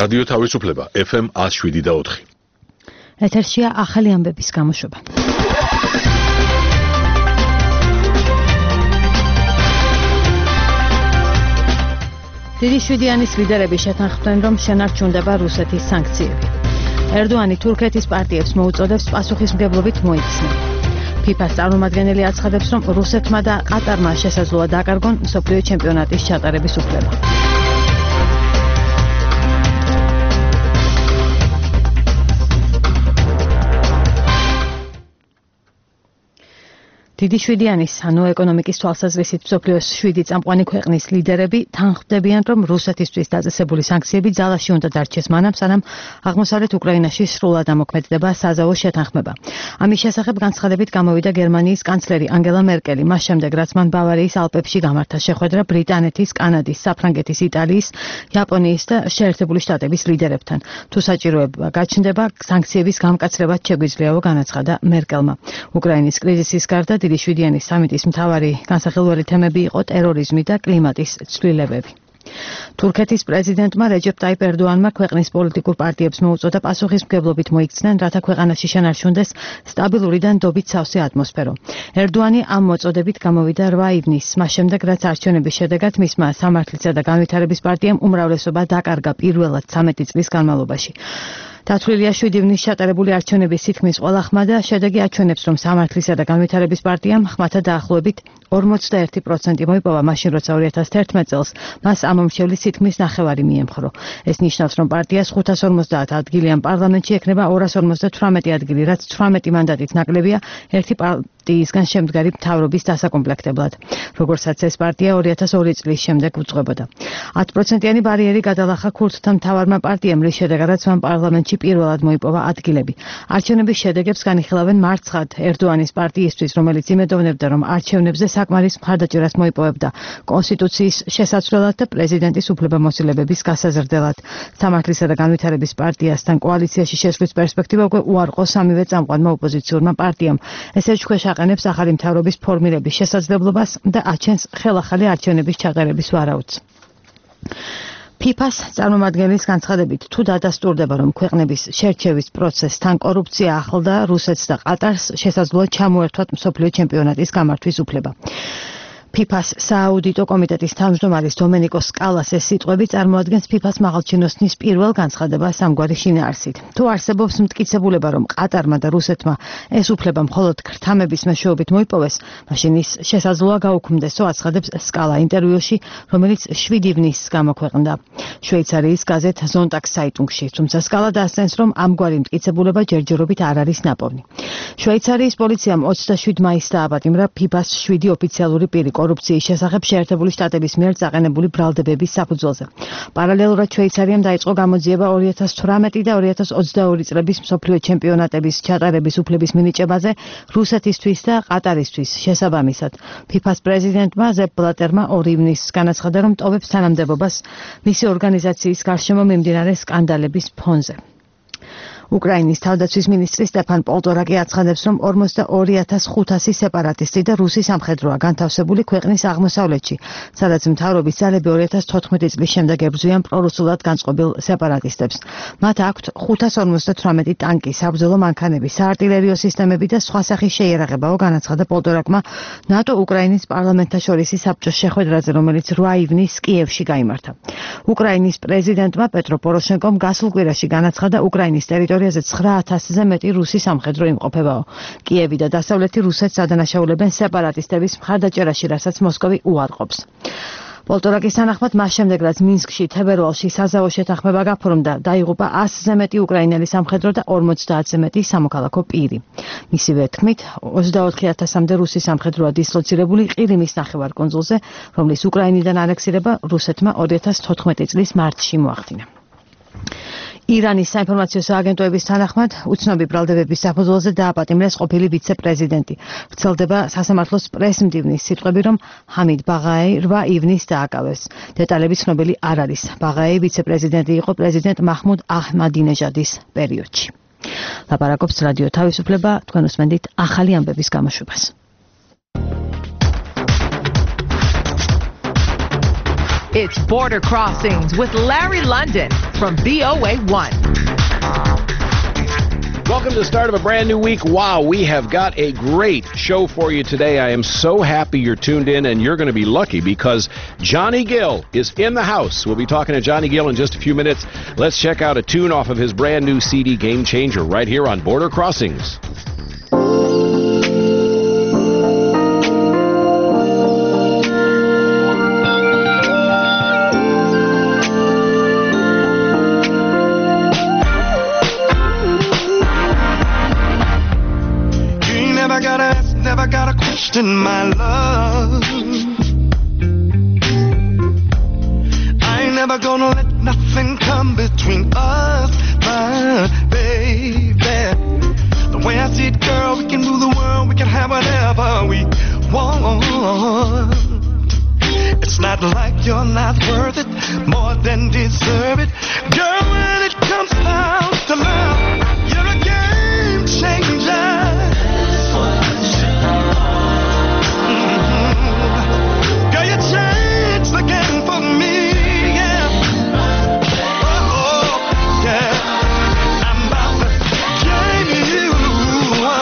რადიო თავისუფლება FM 107.4. ეთერშია ახალი ამბების გამოშვება. დიდი შვიდიანის ლიდერები შეთანხმდნენ, რომ შენარჩუნდება რუსეთის სანქციები. ერდოანი თურქეთის პარტიებს მოუწოდებს პასუხისმგებლობით მოიქცნენ. ფიფას წარმომადგენელი აცხადებს, რომ რუსეთმა და ყატარმა შესაძლოა დაკარგონ მსოფლიო ჩემპიონატის ჩატარების უფლება. დიდი შვიდიანის, ანუ ეკონომიკის თვალსაზრისით მსოფლიოს 7 წამყვანი ქვეყნის ლიდერები თანხმდებიან, რომ რუსეთისთვის დაწესებული სანქციები ძალაში უნდა დარჩეს მანამ, სანამ აღმოსავლეთ უკრაინაში სრულად ამოქმედდება საზავო შეთანხმება. ამის შესახებ განცხადებით გამოვიდა გერმანიის კანცლერი ანგელა მერკელი, მას შემდეგ, რაც მან ბავარიის ალპებში გამართა შეხვედრა ბრიტანეთის, კანადის, საფრანგეთის, იტალიის, იაპონიის და შეერთებული შტატების ლიდერებთან. თუ საჭიროება გაჩნდება, სანქციების გამკაცრებაც შეგვიძლიაო, განაცხადა მერკელმა. უკრაინის კრიზისის გარდა დიდი შვიდიანის სამიტის მთავარი განსახილველი თემები იყო ტერორიზმი და კლიმატის ცვლილებები. თურქეთის პრეზიდენტმა რეჯეპ ტაიპ ერდოანმა ქვეყნის პოლიტიკურ პარტიებს მოუწოდა პასუხისმგებლობით მოიქცნენ, რათა ქვეყანაში შენარჩუნდეს სტაბილური და ნდობით სავსე ატმოსფერო. ერდოანი ამ მოწოდებით გამოვიდა 8 ივნისს, მას შემდეგ, რაც არჩევნების შედეგად მისმა სამართლისა და განვითარების პარტიამ უმრავლესობა დაკარგა პირველად 13 წლის განმავლობაში. დათვლილია 7 ივნისს ჩატარებული არჩევნების თითქმის ყველა ხმა და შედეგი აჩვენებს, რომ სამართლისა და განვითარების პარტიამ ხმათა დაახლოებით 41% მოიპოვა, მაშინ როცა 2011 წელს მას ამომრჩევლის თითქმის ნახევარი მიემხრო. ეს ნიშნავს, რომ პარტიას 550 ადგილიან პარლამენტში ექნება 258 ადგილი, რაც 18 მანდატით ნაკლებია ერთი პარტიისგან შემდგარი მთავრობის დასაკომპლექტებლად. როგორცაც ეს პარტია 2002 წლის შემდეგ უძღვებოდა. 10%-იანი ბარიერი გადალახა ქურთთა მთავარმა პარტიამ, რის შედეგადაც მან პარლამენტში პირველად მოიპოვა ადგილები. არჩევნების შედეგებს განიხილავენ მარცხად ერდოანის პარტიისთვის, რომელიც იმედოვნებდა, რომ არჩევნებზე საკმარის მხარდაჭერას მოიპოვებდა კონსტიტუციის შესაცვლელად და პრეზიდენტის უფლებამოსილებების გასაზრდელად. სამართლისა და განვითარების პარტიასთან კოალიციაში შესვლის პერსპექტივა უკვე უარყო სამივე წამყვანმა ოპოზიციურმა პარტიამ. ეს ეჭქვეშ აყენებს ახალი მთავრობის ფორმირების შესაძლებლობას და აჩენს ხელახალი არჩევნების ჩატარების ვარაუდს. ფიფას წარმომადგენლის განცხადებით, თუ დადასტურდება, რომ ქვეყნების შერჩევის პროცესთან კორუფცია ახლდა რუსეთს და ყატარს, შესაძლოა ჩამოერთვათ მსოფლიო ჩემპიონატის გამართვის უფლება. ფიფას სააუდიტო კომიტეტის თავმჯდომარის დომენიკო სკალას ეს სიტყვები წარმოადგენს ფიფას მაღალჩინოსნის პირველ განცხადებას ამგვარი შინაარსით. თუ არსებობს მტკიცებულება, რომ ყატარმა და რუსეთმა ეს უფლება მხოლოდ ქრთამების მეშვეობით მოიპოვეს, მაშინ ის შესაძლოა გაუქმდესო, აცხადებს სკალა ინტერვიუში, რომელიც 7 ივნისს გამოქვეყნდა შვეიცარიის გაზეთ ზონტაგ საიტუნგში. თუმცა სკალა დასცენს, რომ ამგვარი მტკიცებულება ჯერჯერობით არ არის ნაპოვნი. შვეიცარიის პოლიციამ 27 მაისს დააპატიმრა ფიფას 7 ოფიციალური პირი კორუფციის შესახებ შეერთებული შტატების მიერ წაყენებული ბრალდებების საფუძველზე. პარალელურად შვეიცარიამ დაიწყო გამოძიება 2018 და 2022 წლების მსოფლიო ჩემპიონატების ჩატარების უფლების მინიჭებაზე რუსეთისთვის და ყატარისთვის შესაბამისად. ფიფას პრეზიდენტმა ზეპ ბლატერმა 2 ივნისს განაცხადა, რომ ტოვებს თანამდებობას მისი ორგანიზაციის გარშემო მიმდინარე სკანდალების ფონზე. უკრაინის თავდაცვის მინისტრი სტეფან პოლტორაკი აცხადებს, რომ 42500 სეპარატისტი და რუსი სამხედროა განთავსებული ქვეყნის აღმოსავლეთში, სადაც მთავრობის ძალები 2014 წლის შემდეგ ებრძვიან პრორუსულად განწყობილ სეპარატისტებს. მათ აქვთ 558 ტანკი, საბრძოლო მანქანები, საარტილერიო სისტემები და სხვა სახის შეიარაღებაო, განაცხადა პოლტორაკმა ნატო უკრაინის პარლამენტთაშორისი საბჭოს შეხვედრაზე, რომელიც 8 ივნისს კიევში გაიმართა. უკრაინის პრეზიდენტმა პეტრო პოროშენკომ გასულ კვირაში განაცხადა უკრაინის ტერიტორიაზე 9000-ზე მეტი რუსი სამხედრო იმყოფებაო. კიევი და დასავლეთი რუსეთს ადანაშაულებენ სეპარატისტების მხარდაჭერაში, რასაც მოსკოვი უარყოფს. პოლტორაკის თანახმად, მას შემდეგ, რაც მინსკში თებერვალში საზავო შეთანხმება გაფორმდა, დაიღუპა 100-ზე მეტი უკრაინელი სამხედრო და 50-ზე მეტი სამოქალაქო პირი. მისივე თქმით, 24000-მდე რუსი სამხედროა დისლოცირებული ყირიმის ნახევარკუნძულზე, რომლის უკრაინიდან ანექსირება რუსეთმა 2014 წლის მარტში მოახდინა. ირანის საინფორმაციო სააგენტოების თანახმად, უცნობი ბრალდებების საფუძველზე დააპატიმრეს ყოფილი ვიცე-პრეზიდენტი. ვრცელდება სასამართლოს პრეს-მდივნის სიტყვები, რომ ჰამიდ ბაღაი 8 ივნისს დააკავეს. დეტალები ცნობილი არ არის. ბაღაი ვიცე-პრეზიდენტი იყო პრეზიდენტ მაჰმუდ აჰმადინეჟადის პერიოდში. ლაპარაკობს რადიო თავისუფლება, თქვენ უსმენთ ახალი ამბების გამოშვებას. It's Border Crossings with Larry London from VOA1. Welcome to the start of a brand new week. Wow, we have got a great show for you today. I am so happy you're tuned in, and you're going to be lucky because Johnny Gill is in the house. We'll be talking to Johnny Gill in just a few minutes. Let's check out a tune off of his brand new CD, Game Changer, right here on Border Crossings. Never gotta question my love. I ain't never gonna let nothing come between us, my baby. The way I see it, girl, we can rule the world, we can have whatever we want. It's not like you're not worth it, more than deserve it. Girl, when it comes down to love, you're a game changer. The game for me, yeah. Oh, yeah. I'm about to give you my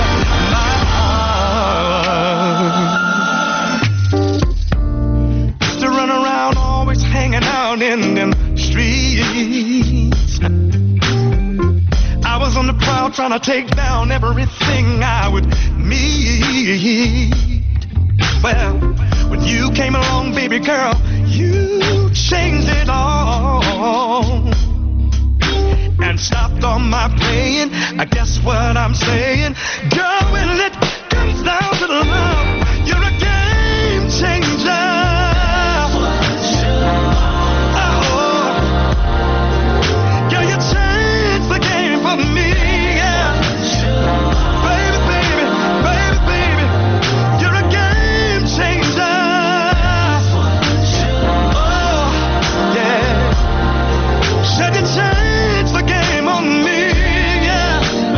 heart. Used to run around, always hanging out in them streets. I was on the prowl trying to take down everything I would meet. Well, when you came along, baby girl, you changed it all and stopped all my playing. I guess what I'm saying, girl, when it comes down to the love, you're a game changer. Oh, girl, you changed the game for me, yeah. Baby, baby, baby, baby, you're a game changer. Said you changed the game on me, yeah.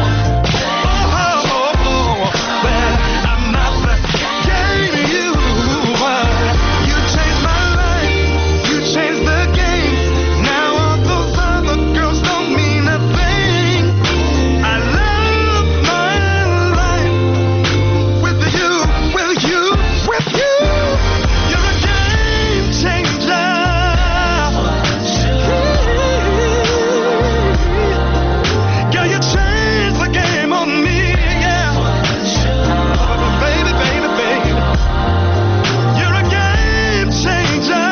Oh, well, I'm not forgetting you. You changed my life, you changed the game. Now all those other girls don't mean a thing. I love my life with you, with you, with you. You're a game changer. You changed the game on me, yeah. Baby, baby, baby, you're a game changer.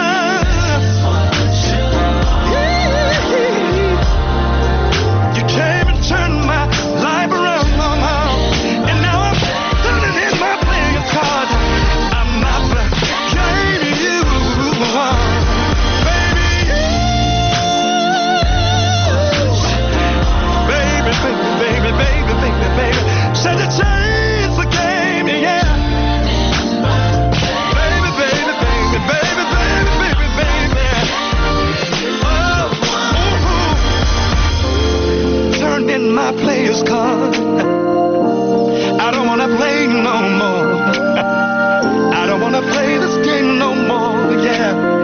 You came and turned my life around, and now I'm turning in my playing card. I'm not forgetting you, baby, baby, said you changed the game, yeah. Baby, baby, baby, baby, baby, baby, baby. Oh, turned in my player's card. I don't wanna play no more. I don't wanna play this game no more, yeah.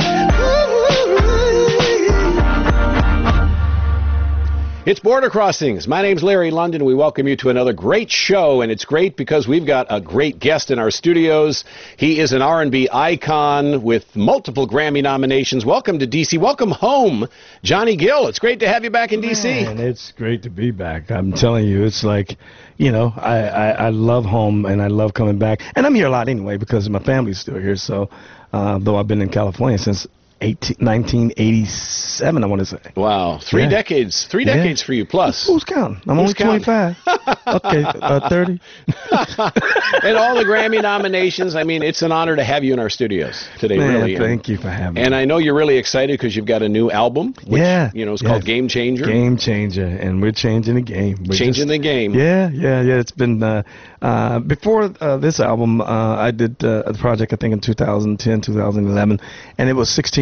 It's Border Crossings. My name's Larry London. We welcome you to another great show, and it's great because we've got a great guest in our studios. He is an R&B icon with multiple Grammy nominations. Welcome to D.C. Welcome home, Johnny Gill. It's great to have you back in D.C. And it's great to be back. I'm telling you, it's like, you know, I love home, and I love coming back. And I'm here a lot anyway because my family's still here. So, though I've been in California since 1987, I want to say. Wow. Three decades for you plus. Who's counting? I'm only 25. Okay, 30. And all the Grammy nominations. I mean, it's an honor to have you in our studios today, really. Thank you for having me. And I know you're really excited because you've got a new album, which, is called Game Changer. Game Changer, and we're changing the game. Changing the game. Yeah. It's been, before this album, I did a project, I think, in 2010, 2011, and it was 16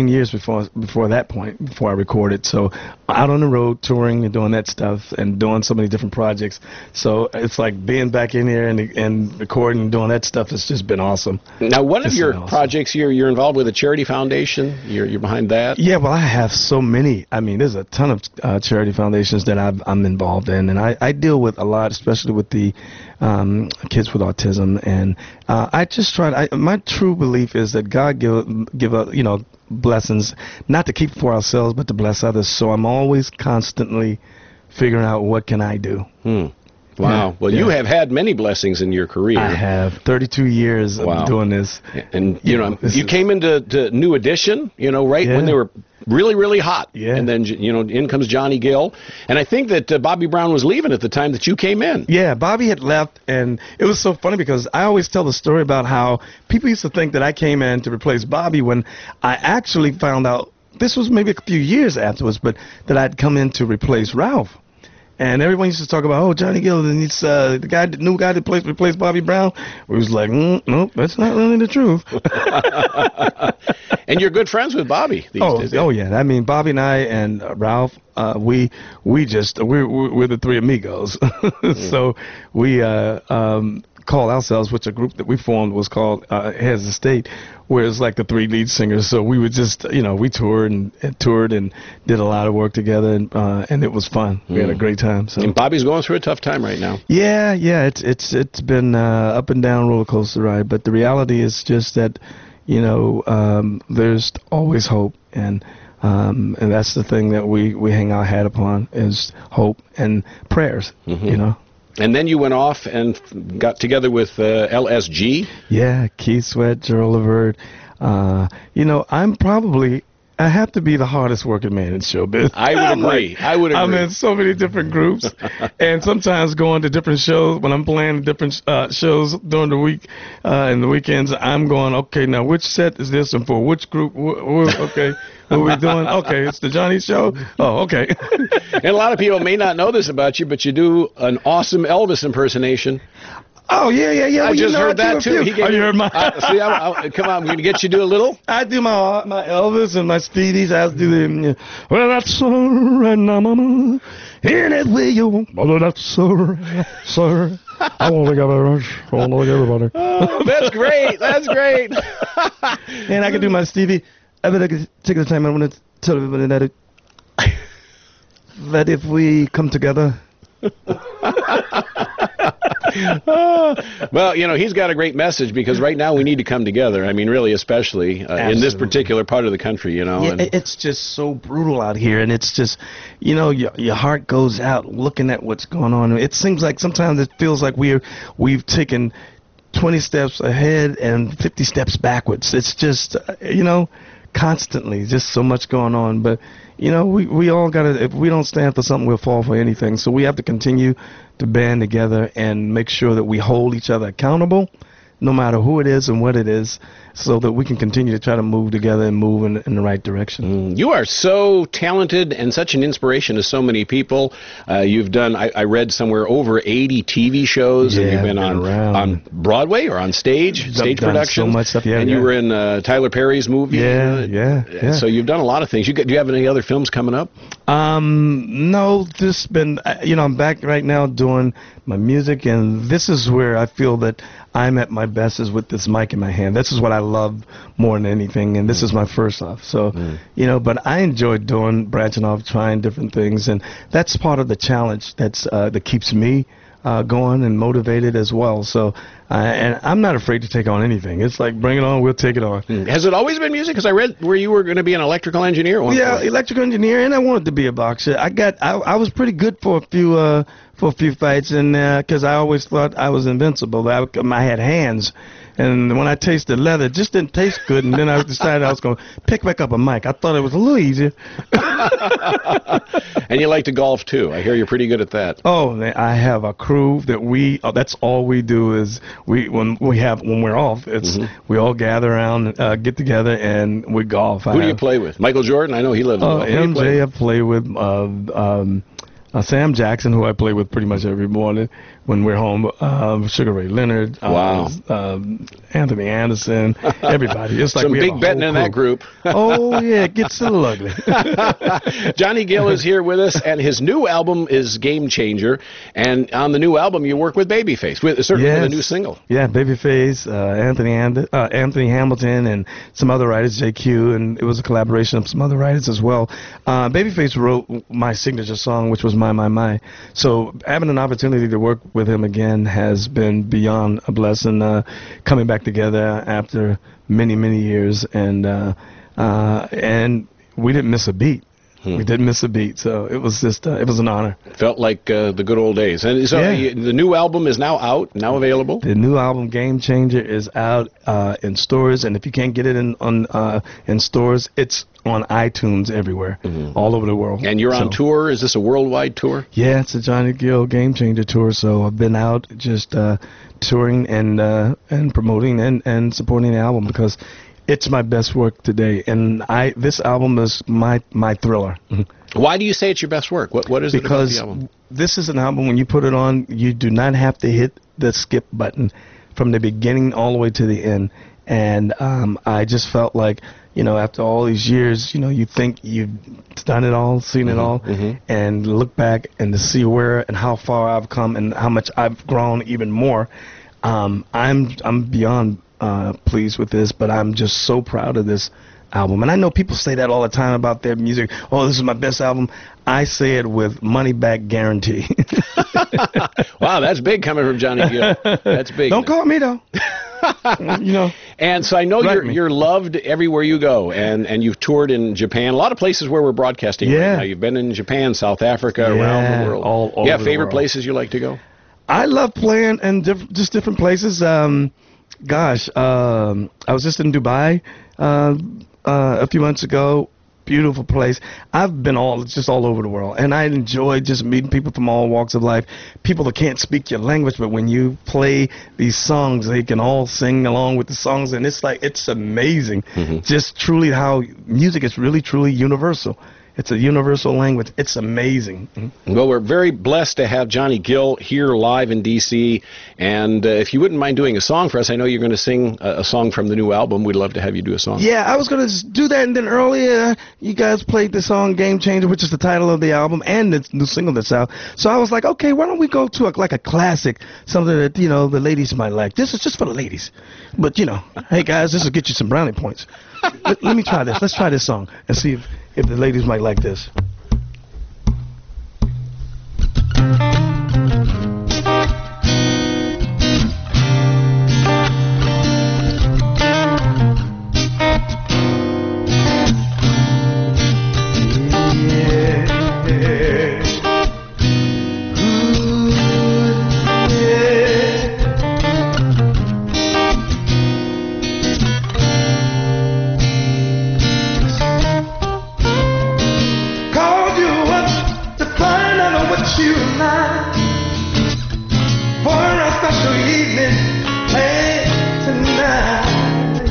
years before that point, before I recorded. So out on the road touring and doing that stuff and doing so many different projects. So it's like being back in here and recording and doing that stuff has just been awesome. Now, one of your projects you're involved with a charity foundation. You're behind that. Yeah, well, I have so many. I mean, there's a ton of charity foundations that I'm involved in, and I deal with a lot, especially with the kids with autism. And I just try. My true belief is that God give blessings, not to keep for ourselves, but to bless others. So I'm always constantly figuring out what can I do. Wow. Yeah, well, you have had many blessings in your career. I have 32 years of doing this. And, you came into New Edition, right when they were really, really hot. Yeah. And then, in comes Johnny Gill. And I think that Bobby Brown was leaving at the time that you came in. Yeah, Bobby had left, and it was so funny because I always tell the story about how people used to think that I came in to replace Bobby when I actually found out, this was maybe a few years afterwards, but that I'd come in to replace Ralph. And everyone used to talk about, Johnny Gill, and it's the new guy that replaced Bobby Brown. We was like, nope, that's not really the truth. And you're good friends with Bobby these days. Oh yeah. I mean, Bobby and I and Ralph, we're the three amigos. So we call ourselves, which a group that we formed was called Heads of State, where it's like the three lead singers. So we would just, we toured and did a lot of work together, and it was fun. We had a great time. So. And Bobby's going through a tough time right now. Yeah, it's been up and down roller coaster ride, but the reality is just that, there's always hope, and that's the thing that we hang our hat upon is hope and prayers. And then you went off and got together with LSG. Yeah, Keith Sweat, Gerald Levert. I have to be the hardest working man in showbiz. I would agree. I'm in so many different groups, and sometimes going to different shows. When I'm playing different shows during the week and the weekends, I'm going, okay, now which set is this and for which group? Okay, what are we doing? Okay, it's the Johnny Show. Oh, okay. And a lot of people may not know this about you, but you do an awesome Elvis impersonation. Oh, yeah. I just heard that, too. You heard my... come on, I'm going to get you to do a little. I do my Elvis and my Stevies. I do the, well, that's all right now, mama. In it with you. Well, that's all right, sir. I want to get everybody. Oh, that's great. That's great. And I can do my Stevie. I better take the time. I want to tell everybody that if we come together... Well, he's got a great message because right now we need to come together. I mean, really, especially in this particular part of the country, Yeah, it's just so brutal out here, and it's just, your heart goes out looking at what's going on. It seems like sometimes it feels like we've taken 20 steps ahead and 50 steps backwards. It's just, constantly just so much going on. But, we all got to, if we don't stand for something, we'll fall for anything. So we have to continue to band together and make sure that we hold each other accountable, no matter who it is and what it is, so that we can continue to try to move together and move in the right direction. You are so talented and such an inspiration to so many people. You've done, I read somewhere, over 80 TV shows, and you've been on Broadway or on stage productions. So much stuff, and you were in Tyler Perry's movie. Yeah. So you've done a lot of things. Do you have any other films coming up? No, this been, I'm back right now doing my music, and this is where I feel that I'm at my best, is with this mic in my hand. This is what I love more than anything, and this is my first off. So, but I enjoy branching off, trying different things, and that's part of the challenge that keeps me going and motivated as well. So, and I'm not afraid to take on anything. It's like, bring it on, we'll take it on. Has it always been music? Because I read where you were going to be an electrical engineer at one point. Electrical engineer, and I wanted to be a boxer. I was pretty good for a few fights, and because I always thought I was invincible. I had hands. And when I tasted leather, it just didn't taste good. And then I decided I was going to pick back up a mic. I thought it was a little easier. And you like to golf, too. I hear you're pretty good at that. Oh, I have a crew that that's all we do is when we're off, we all gather around, get together, and we golf. Who do you play with? Michael Jordan? I know he lives in MJ I play with. Sam Jackson, who I play with pretty much every morning when we're home, Sugar Ray Leonard, Anthony Anderson, everybody. It's like some we big have a betting whole in that crew. group. Oh, yeah, it gets a little ugly. Johnny Gill is here with us, and his new album is Game Changer. And on the new album, you work with Babyface, certainly with a new single. Yeah, Babyface, Anthony Hamilton, and some other writers, JQ, and it was a collaboration of some other writers as well. Babyface wrote my signature song, which was My. So having an opportunity to work with him again has been beyond a blessing, coming back together after many, many years, and we didn't miss a beat. We didn't miss a beat, so it was just it was an honor. Felt like the good old days. And so the new album is now out, now available? The new album, Game Changer, is out in stores, and if you can't get it in stores, it's on iTunes everywhere, all over the world. And you're on tour? Is this a worldwide tour? Yeah, it's a Johnny Gill Game Changer tour, so I've been out just touring and promoting and supporting the album because it's my best work today, and this album is my thriller. Why do you say it's your best work? What is it about the album? Because this is an album, when you put it on, you do not have to hit the skip button from the beginning all the way to the end. And I just felt like, after all these years, you think you've done it all, seen it all, and look back and to see where and how far I've come and how much I've grown even more. I'm beyond pleased with this, but I'm just so proud of this album. And I know people say that all the time about their music. Oh, this is my best album. I say it with money back guarantee. Wow, that's big coming from Johnny Gill. That's big. Don't call me though. And so I know you're loved everywhere you go, and you've toured in Japan, a lot of places where we're broadcasting right now. You've been in Japan, South Africa, around the world. All over the favorite world. Places you like to go? I love playing in just different places. I was just in Dubai a few months ago. Beautiful place. I've been all over the world, and I enjoy just meeting people from all walks of life. People that can't speak your language, but when you play these songs, they can all sing along with the songs, and it's amazing. Just truly how music is really truly universal. It's a universal language. It's amazing. Well, we're very blessed to have Johnny Gill here live in D.C. And if you wouldn't mind doing a song for us, I know you're going to sing a song from the new album. We'd love to have you do a song. Yeah, I was going to do that, and then earlier you guys played the song Game Changer, which is the title of the album and the new single that's out. So I was like, okay, why don't we go to a classic, something that, the ladies might like. This is just for the ladies. But, hey, guys, this will get you some brownie points. Let me try this. Let's try this song and see if the ladies might like this. You and I for a special evening tonight.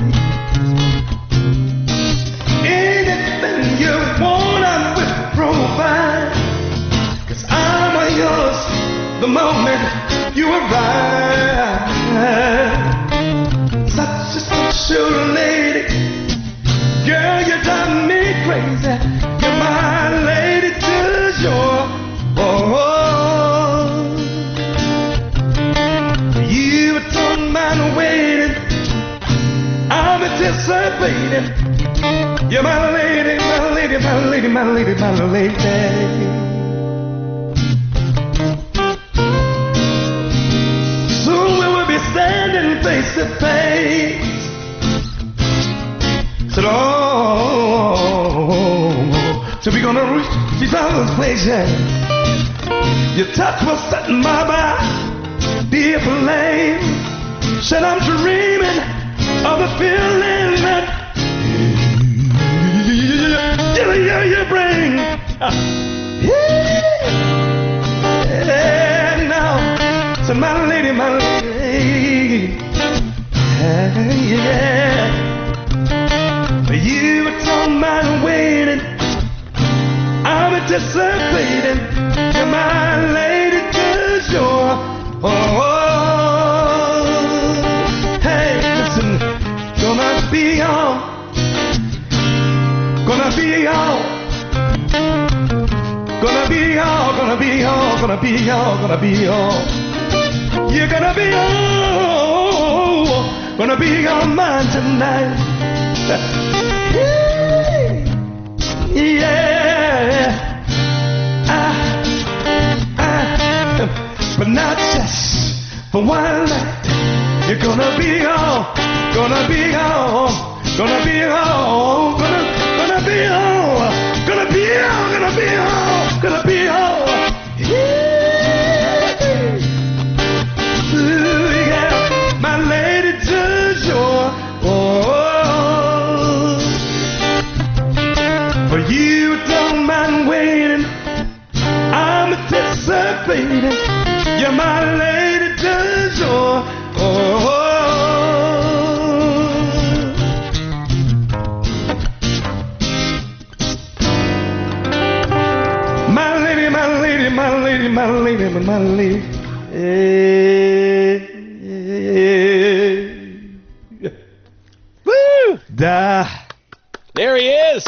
Anything you want, I will provide, 'cause I'm all yours the moment you arrive. Such a special lady, girl, you drive me crazy. You're my lady till you're you don't mind waiting, I'm anticipating. You're my lady, my lady, my lady, my lady, my lady. Soon we will be standing face to face. So so we're gonna reach each other's places. Your touch was setting my mind, be a flame. Said I'm dreaming of the feeling that you bring. Yeah, now, so my lady, yeah. You don't mind waiting, I'm anticipating. be on, gonna be on, gonna be on, gonna be on, gonna be on, gonna be on. You're gonna be on, gonna be on mine tonight. Yeah, but not just for one night. You're gonna be on, gonna be on, gonna be on, gonna be on, gonna be on, gonna be on, gonna be on. Ooh, yeah, my lady Joshua. For you don't mind waiting, I'm anticipating. You're my lady Joshua. My lady, my lady, my lady, my lady, my lady. Woo! Da. There he is.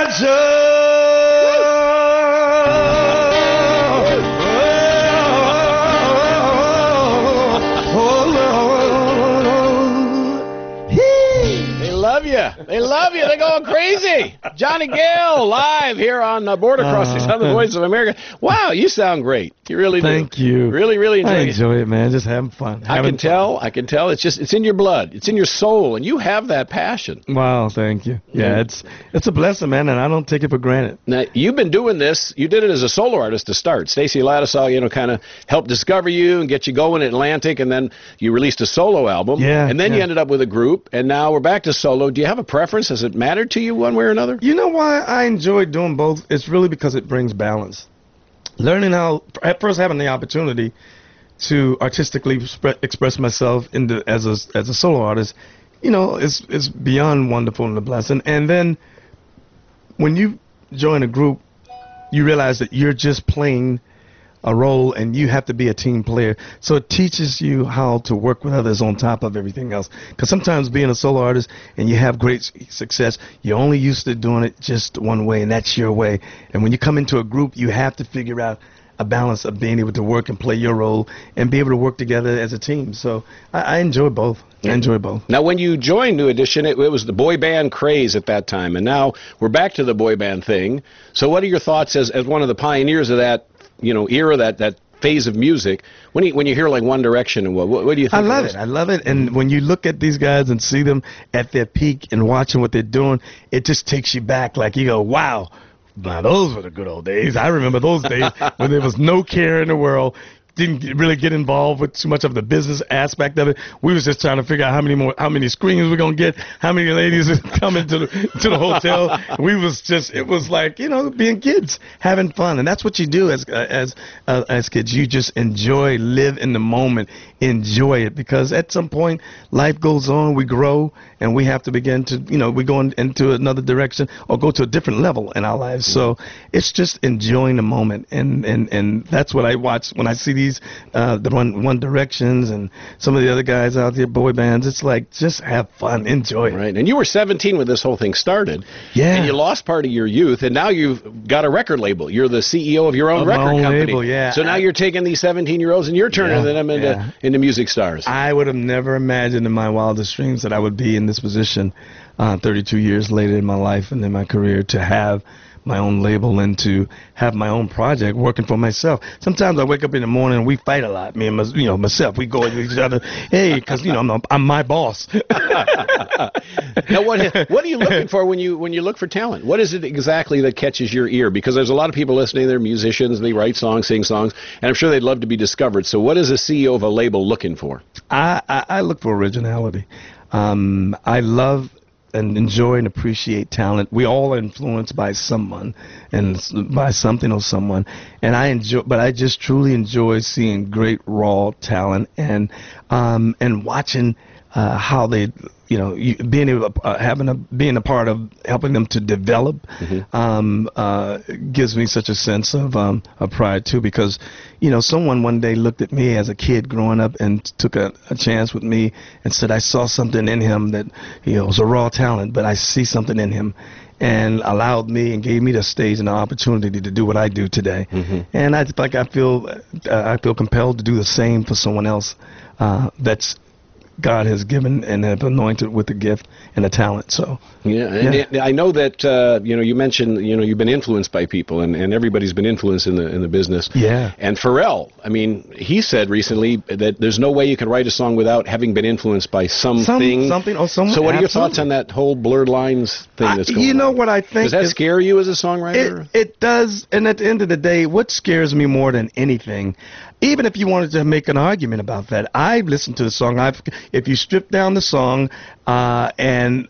They love you. They're going crazy. Johnny Gill live here on Border Crossings on the Voice of America. Wow, you sound great. You really do. Thank you. Really, really enjoy it. I enjoy it, man. Just having fun. I can tell. It's in your blood. It's in your soul, and you have that passion. Wow, thank you. Yeah, it's a blessing, man, and I don't take it for granted. Now, you've been doing this. You did it as a solo artist to start. Stacey Lattisaw, kind of helped discover you and get you going at Atlantic, and then you released a solo album. Yeah. And then you ended up with a group, and now we're back to solo. Do you have a preference? Has it mattered to you one way or another? You know why I enjoy doing both? It's really because it brings balance. Learning how, at first having the opportunity to artistically express myself as a solo artist, it's beyond wonderful and a blessing. And then when you join a group, you realize that you're just playing a role and you have to be a team player. So it teaches you how to work with others on top of everything else. Because sometimes being a solo artist and you have great success, you're only used to doing it just one way, and that's your way. And when you come into a group, you have to figure out a balance of being able to work and play your role and be able to work together as a team. So I enjoy both. I enjoy both. Now, when you joined New Edition, it was the boy band craze at that time, and now we're back to the boy band thing. So what are your thoughts as one of the pioneers of that era, that phase of music, when you hear like One Direction, and what do you think? I love it. And when you look at these guys and see them at their peak and watching what they're doing, it just takes you back. Like you go, wow, now those were the good old days. I remember those days when there was no care in the world. Didn't really get involved with too much of the business aspect of it. We was just trying to figure out how many screens we're gonna get, how many ladies are coming to the hotel. It was like being kids, having fun, and that's what you do as kids. You just enjoy, live in the moment, enjoy it, because at some point life goes on, we grow, and we have to begin to we go into another direction or go to a different level in our lives. So it's just enjoying the moment, and that's what I watch when I see these the One Directions and some of the other guys out there, boy bands. It's like, just have fun, enjoy it. Right. And you were 17 when this whole thing started. Yeah. And you lost part of your youth, and now you've got a record label. You're the CEO of your own record company. Label, yeah. So now you're taking these 17-year-olds and you're turning them into music stars. I would have never imagined in my wildest dreams that I would be in this position 32 years later in my life and in my career, to have my own label and to have my own project working for myself. Sometimes I wake up in the morning and we fight a lot. Me and myself, we go at each other, hey, because I'm my boss. Now, what are you looking for when you look for talent? What is it exactly that catches your ear? Because there's a lot of people listening. They're musicians. They write songs, sing songs, and I'm sure they'd love to be discovered. So, what is a CEO of a label looking for? I look for originality. I love and enjoy and appreciate talent. We all are influenced by someone and by something or someone, and I just truly enjoy seeing great raw talent and watching how they, being able to, being a part of helping them to develop, gives me such a sense of pride too, because, someone one day looked at me as a kid growing up and took a chance with me and said, I saw something in him that, was a raw talent, but I see something in him, and allowed me and gave me the stage and the opportunity to do what I do today. And I feel compelled to do the same for someone else that's God has given and have anointed with a gift and a talent. So and I know that you mentioned you've been influenced by people, and everybody's been influenced in the business. Yeah. And Pharrell, I mean, he said recently that there's no way you can write a song without having been influenced by something or someone. So what are your thoughts on that whole blurred lines thing that's going on? You know what I think? Does that scare you as a songwriter? It does. And at the end of the day, what scares me more than anything, even if you wanted to make an argument about that, I've listened to the song. If you strip down the song, and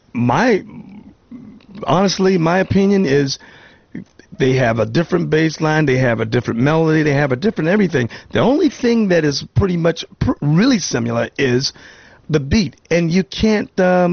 honestly, my opinion is they have a different bass line, they have a different melody, they have a different everything. The only thing that is pretty much really similar is the beat, and you can't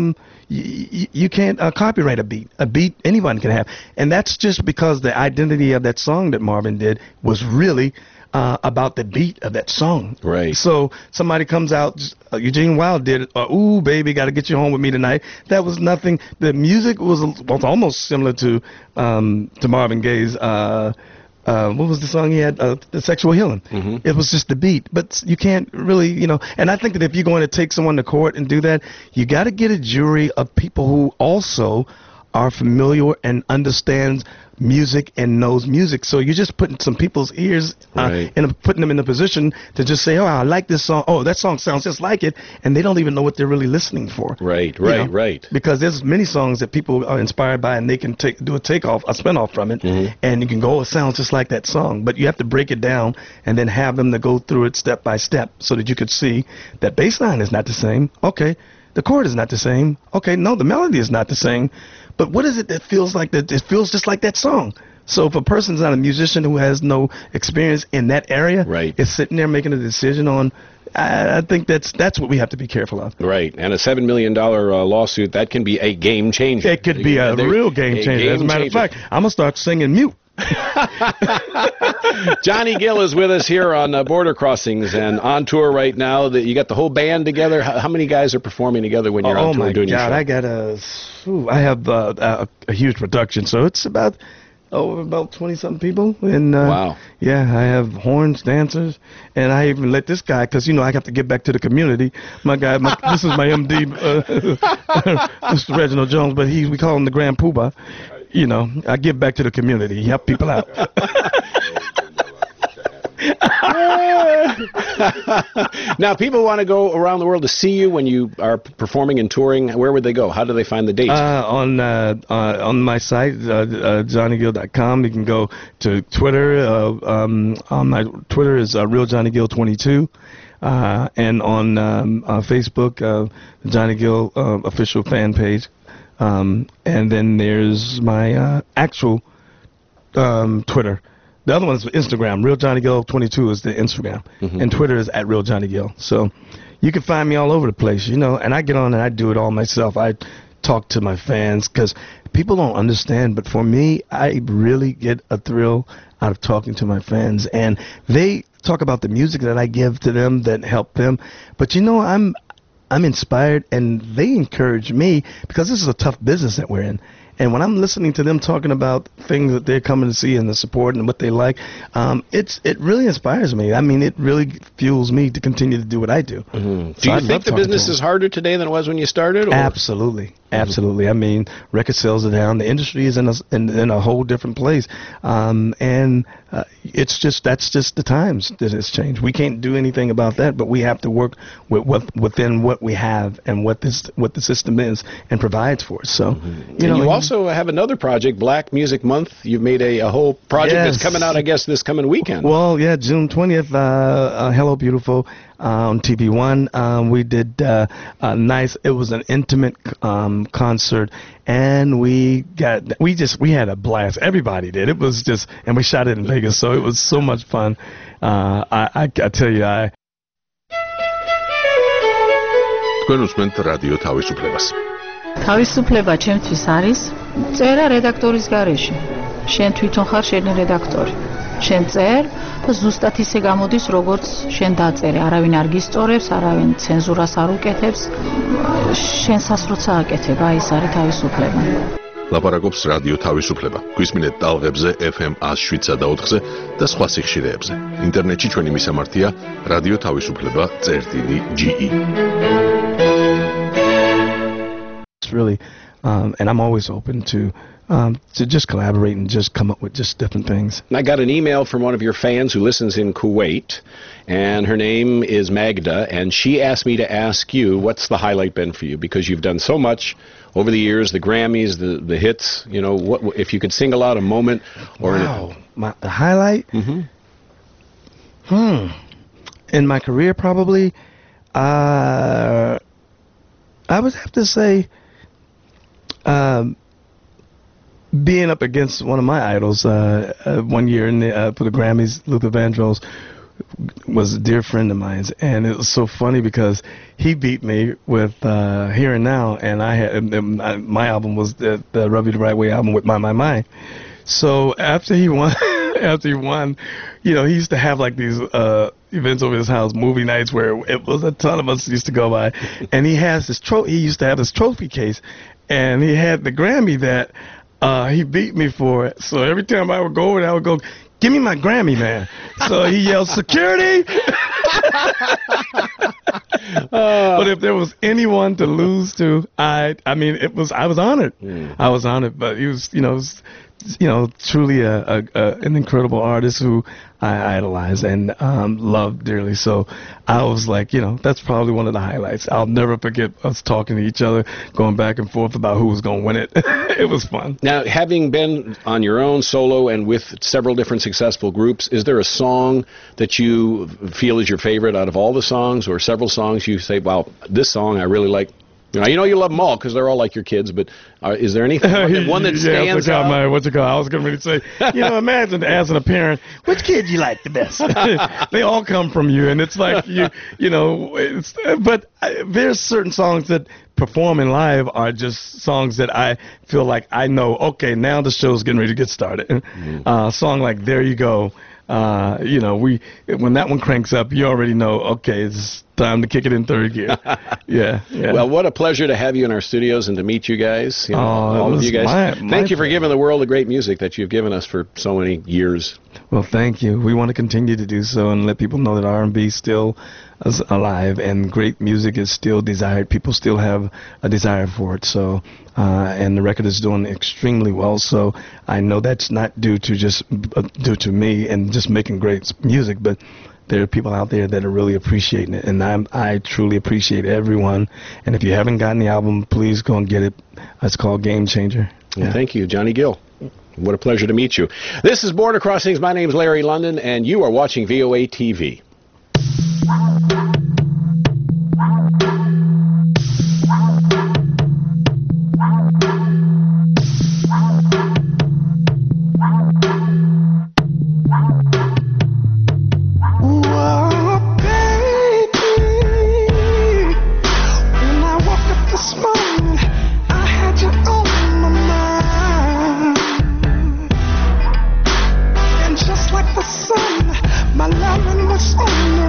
you can't copyright a beat. A beat anyone can have, and that's just because the identity of that song that Marvin did was really about the beat of that song. Right. So somebody comes out, Eugene Wilde did it, ooh, baby, got to get you home with me tonight. That was nothing. The music was almost similar to Marvin Gaye's, what was the song he had? The Sexual Healing. It was just the beat. But you can't really, and I think that if you're going to take someone to court and do that, you got to get a jury of people who also are familiar and understands music and knows music. So you're just putting some people's ears and putting them in a position to just say, oh, I like this song. Oh, that song sounds just like it. And they don't even know what they're really listening for. Right. Because there's many songs that people are inspired by, and they can do a spin-off from it. And you can go, oh, it sounds just like that song. But you have to break it down and then have them to go through it step by step so that you could see that bass line is not the same. Okay. The chord is not the same. Okay, no, the melody is not the same. But what is it that feels like that? It feels just like that song. So if a person's not a musician who has no experience in that area, is sitting there making a decision on, I think that's what we have to be careful of. Right, and a $7 million lawsuit, that can be a game changer. It could be a real game changer. As a matter of fact, I'm going to start singing mute. Johnny Gill is with us here on Border Crossings and on tour right now. You got the whole band together. How many guys are performing together when you're on tour doing your show? I have a huge production, so it's about 20-something people. And wow. Yeah, I have horns, dancers, and I even let this guy, because I have to get back to the community. This is my MD, Mr. Reginald Jones, but we call him the Grand Poobah. I give back to the community, help people out. Now, people want to go around the world to see you when you are performing and touring. Where would they go? How do they find the dates? On my site, JohnnyGill.com. You can go to Twitter. On my Twitter is RealJohnnyGill22. And on Facebook, Johnny Gill official fan page. And then there's my actual Twitter. The other one is Instagram. Real Johnny Gill 22 is the Instagram, and Twitter is at Real Johnny Gill. So you can find me all over the place, and I get on and I do it all myself. I talk to my fans because people don't understand, but for me, I really get a thrill out of talking to my fans, and they talk about the music that I give to them that help them. But I'm inspired, and they encourage me because this is a tough business that we're in. And when I'm listening to them talking about things that they're coming to see and the support and what they like, it really inspires me. I mean, it really fuels me to continue to do what I do. Do you think the business is harder today than it was when you started? Or? Absolutely. Absolutely. I mean, record sales are down. The industry is in a whole different place. And that's just the times that has changed. We can't do anything about that, but we have to work within what we have and what the system is and provides for us. So, you also have another project, Black Music Month. You've made a whole project that's coming out, I guess, this coming weekend. Well, yeah, June 20th, Hello Beautiful on TV1. We did it was an intimate concert, and we had a blast. Everybody did. It was just, and we shot it in Vegas, so it was so much fun. I tell you, თქვენ უსმენთ რადიო თავისუფლებას. თავისუფლება ჩემთვის არის წერა რედაქტორის გარეშე. შენ თვითონ ხარ შენი რედაქტორი. შენ წერ და ზუსტად ისე გამოდის, როგორც შენ დაწერე. არავინ არ გისწორებს, არავინ ცენზურას არ უკეთებს. შენ სასროცა აკეთებ, აი ეს არის თავისუფლება. ლაპარაკობს რადიო თავისუფლება. გვისმინეთ ტალღებზე FM 107.4-ზე და სხვა სიხშირეებზე. ინტერნეტში ჩვენი მისამართია რადიო თავისუფლება.ge. It's really and I'm always open to just collaborate and just come up with just different things. I got an email from one of your fans who listens in Kuwait, and her name is Magda, and she asked me to ask you, what's the highlight been for you? Because you've done so much over the years, the Grammys, the hits, you know, what if you could single out a moment or the highlight? In my career, probably I would have to say being up against one of my idols one year for the Grammys, Luther Vandross was a dear friend of mine, and it was so funny because he beat me with Here and Now, and my album was the Rub You the Right Way album with My Mind. So after he won, you know, he used to have like these events over his house, movie nights, where it was a ton of us used to go by, and he used to have this trophy case, and he had the Grammy that he beat me for it. So every time I would go over there, I would go, "Give me my Grammy, man." So he yelled, "Security!" But if there was anyone to lose to, I mean, I was honored. I was honored, but he was, truly an incredible artist who I idolize and love dearly. So I was like, that's probably one of the highlights. I'll never forget us talking to each other, going back and forth about who was going to win it. It was fun. Now, having been on your own solo and with several different successful groups, is there a song that you feel is your favorite out of all the songs, or several songs you say, wow, this song I really like? You love them all because they're all like your kids, but is there anything, one that stands out? What's it called? I was going to say, imagine asking a parent, which kid you like the best? They all come from you, and it's like, but there's certain songs that performing live are just songs that I feel like I know, okay, now the show's getting ready to get started. A song like There You Go, when that one cranks up, you already know, okay, it's time to kick it in third gear. Yeah. Well, what a pleasure to have you in our studios and to meet you guys. All of you guys. Thank you for giving the world the great music that you've given us for so many years. Well, thank you. We want to continue to do so and let people know that R&B still is alive and great music is still desired. People still have a desire for it. So, and the record is doing extremely well. So I know that's not due to me and just making great music, but there are people out there that are really appreciating it, and I truly appreciate everyone. And if you haven't gotten the album, please go and get it. It's called Game Changer. Well, thank you, Johnny Gill. What a pleasure to meet you. This is Border Crossings. My name is Larry London, and you are watching VOA TV. My loving was on the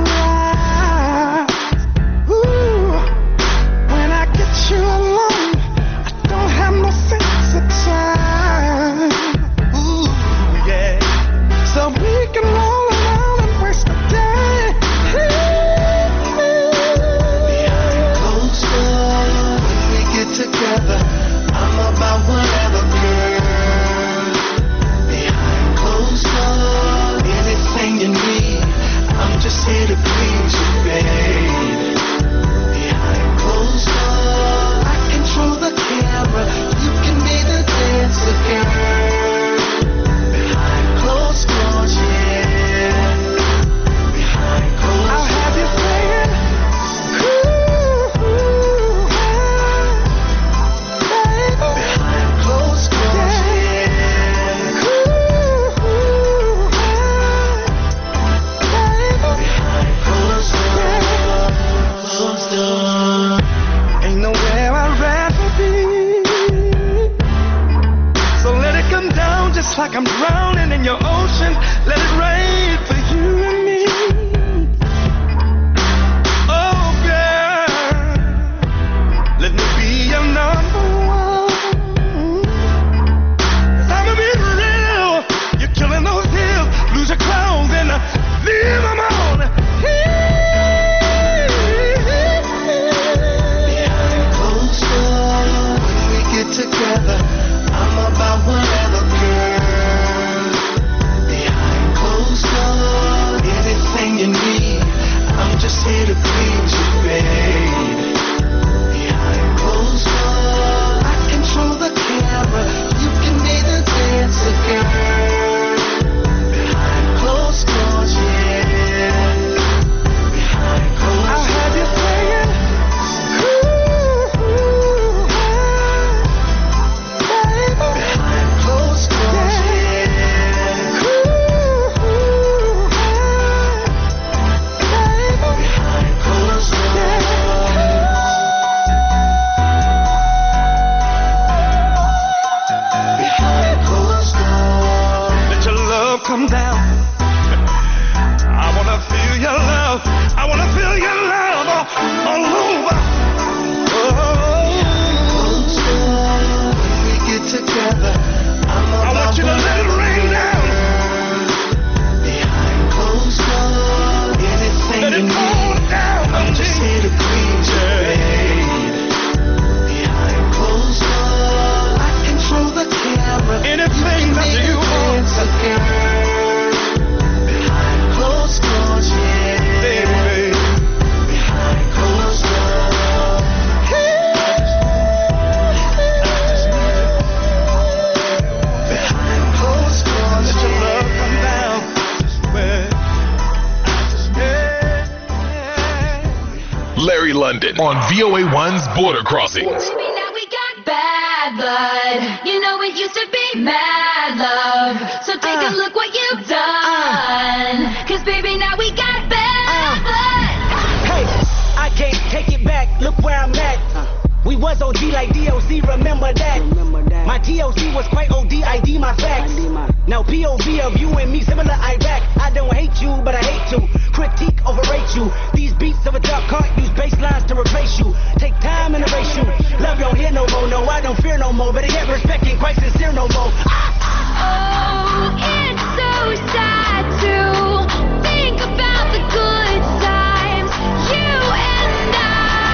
London on VOA1's Border Crossings. Baby, now we got bad blood. You know it used to be mad love. So take a look what you've done. Cause baby, now we got bad blood. Hey, I can't take it back. Look where I'm at. We was OG like DOC, remember that. My TOC was quite OD, ID my facts. Now POV of you and me, similar Iraq. I don't hate you, but I hate to critique, overrate you. These beats of a dog can't use bass lines to replace you. Take time and erase you. Love don't hear no more, no, I don't fear no more. Better get respect, ain't quite sincere no more. Oh, it's so sad to think about the good times, you and I.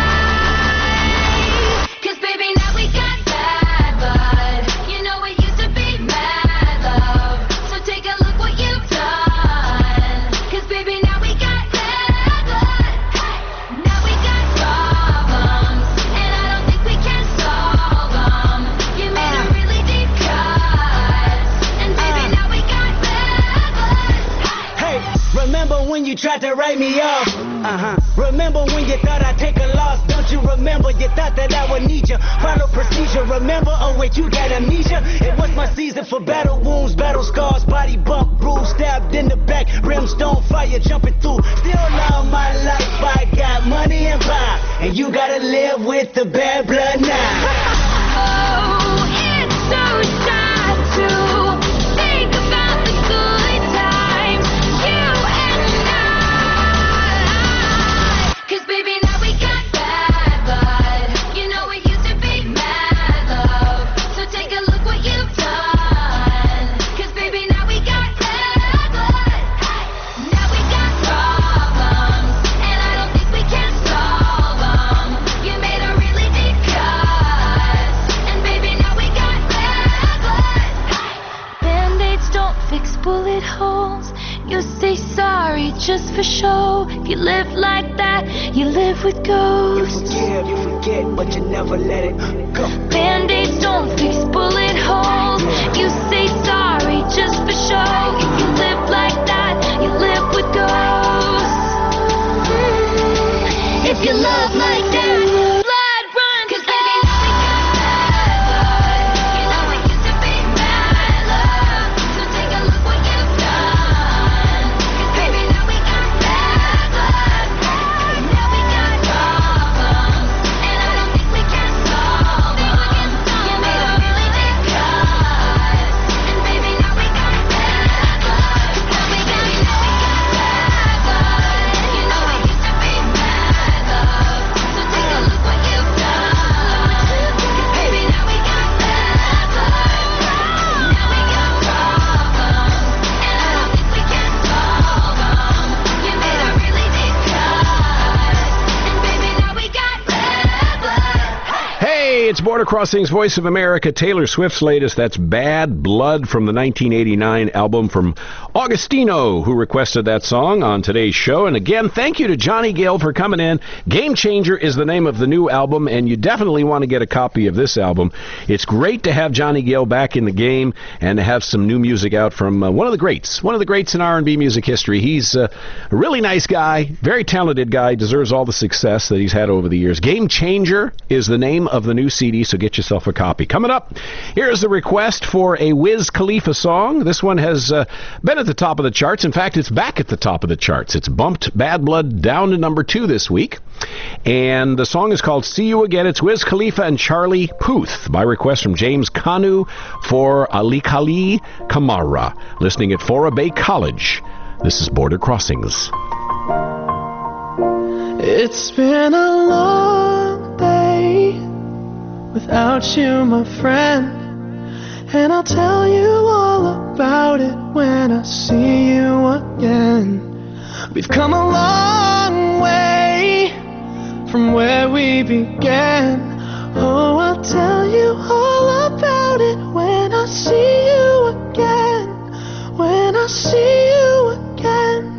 Cause baby, now we got bad blood. You know it used to be mad love. So take a look what you've done. Cause baby, now we got bad blood. Now we got problems, and I don't think we can solve them. You made a really deep cut, and baby, now we got bad blood. Hey, remember when you tried to write me off? Remember when you thought I'd take a loss? Don't you remember you thought that I would need you? Follow procedure, remember? Oh wait, you got amnesia? It was my season for battle wounds, battle scars, body bump, bruise, stabbed in the back, brimstone fire jumping through. Still love my life, I got money and power, and you gotta live with the bad blood now. Oh, it's so sad to think about the good times, you and I. Cause baby, now we got bad blood. You know it used to be mad love. So take a look what you've done. Cause baby, now we got bad blood. Now we got problems, and I don't think we can solve them. You made a really deep cut, and baby, now we got bad blood. Band-aids don't fix bullet holes. You say sorry just for show. If you live like that, you live with ghosts. You forget, but you never let it go. Band-aids don't fix bullet holes. You say sorry just for show. If you live like that, you live with ghosts. If you love like that, blood run. Cause baby, now we got bad blood. You know it used to be mad love. So take a look what you've done. Cause baby, now we got bad blood. Now we got problems, and I don't think we can solve them. You made a really deep cut, and baby, now we got bad blood. Now we got bad blood. You know it used to be mad love. So take a look what you've done. Cause baby, now we got bad blood. Now we got problems, and I don't think we can solve them. You made a really deep cut, and baby, now we got bad blood. Hey, it's Border Crossings, Voice of America. Taylor Swift's latest, that's Bad Blood from the 1989 album from Augustino, who requested that song on today's show. And again, thank you to Johnny Gill for coming in. Game Changer is the name of the new album, and you definitely want to get a copy of this album. It's great to have Johnny Gill back in the game and to have some new music out from one of the greats in R&B music history. He's a really nice guy, very talented guy, deserves all the success that he's had over the years. Game Changer is the name of the new CD, so get yourself a copy. Coming up, here's the request for a Wiz Khalifa song. This one has been at the top of the charts. In fact, it's back at the top of the charts. It's bumped Bad Blood down to number 2 this week. And the song is called See You Again. It's Wiz Khalifa and Charlie Puth by request from James Kanu for Ali Khali Kamara. Listening at Fora Bay College. This is Border Crossings. It's been a long day without you, my friend, and I'll tell you all about it when I see you again. We've come a long way from where we began. Oh, I'll tell you all about it when I see you again. When I see you again.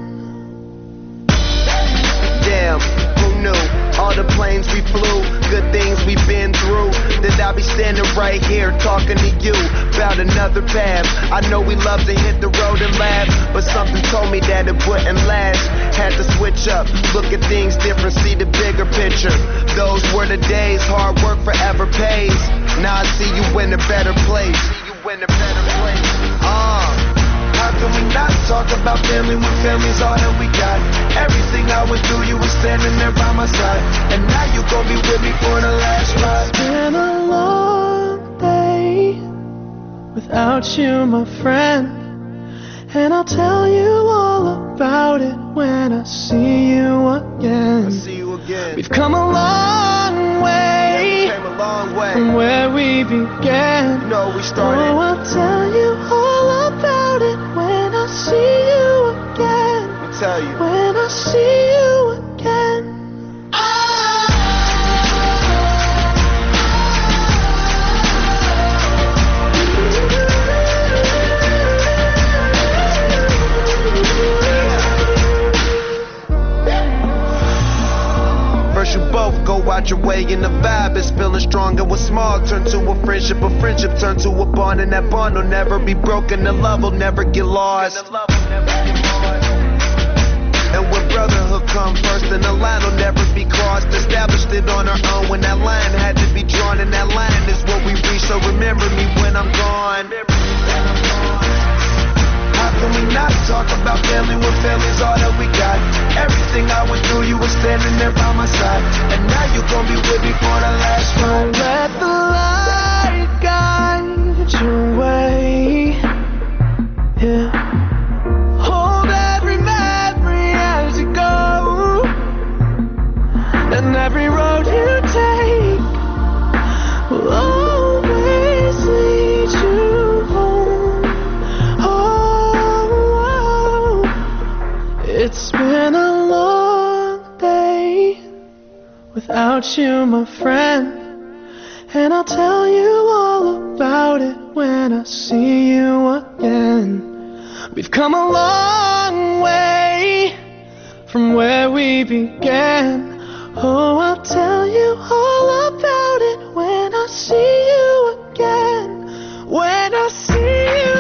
Damn, who knew? All the planes we flew, good things we've been through. That I'll be standing right here talking to you about another path. I know we love to hit the road and laugh, but something told me that it wouldn't last. Had to switch up, look at things different, see the bigger picture. Those were the days, hard work forever pays. Now I see you in a better place. How can we not talk about family when family's all that we got? Everything I went through, you were standing there by my side, and now you gon' be with me for the last ride. It's been a long day without you, my friend, and I'll tell you all about it when I see you again. We've come a long way, from where we began. We started. Oh, I'll tell you all about it when I see you again. When I see you again. First you both go out your way and the vibe is feeling strong. And what's small turn to a friendship turn to a bond, and that bond will never be broken, the love will never get lost. And when brotherhood come first, then the line will never be crossed. Established it on our own when that line had to be drawn, and that line is what we reach, so remember me when I'm gone. How can we not talk about family when family's all that we got? Everything I went through, you were standing there by my side, and now you gon' be with me for the last ride. Let the light guide your way. Yeah. Hold every memory as you go, and every road you take will always lead you home. Oh, it's been a long day without you, my friend, and I'll tell you all about it when I see you again. We've come a long way from where we began. Oh, I'll tell you all about it when I see you again. When I see you